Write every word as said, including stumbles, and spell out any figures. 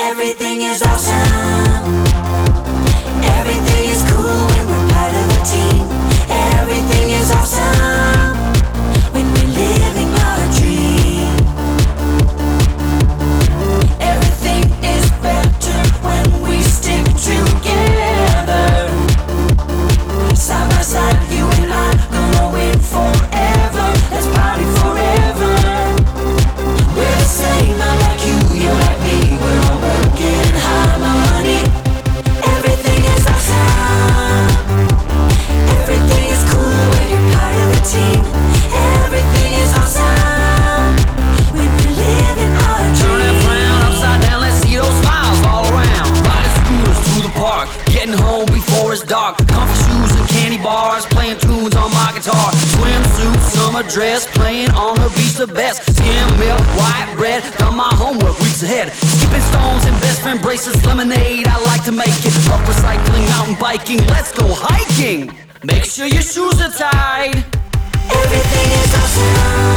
Everything is awesome. Everything is cool when we're part of a team. Everything is awesome when we're living our dream. Everything is better when we stick together. Side by side, you and I, glowing forever. Let's party forever. We're the same, I'm like you, you're like me. We're all working in harmony. Everything is awesome. Everything is cool when you're part of a team. Everything is awesome when we're living our dream. Turn that frown upside down, let's see those smiles all around. Riding scooters through the park, getting home before it's dark. Comfy shoes and candy bars, playing tunes on my guitar. Swimsuit, summer dress, playing on the beach the best. Skim milk, white bread, done my homework weeks ahead. Skipping stones and best friend bracelets, lemonade, I like to make it. Up recycling, mountain biking, let's go hiking. Make sure your shoes are tied. Everything is awesome.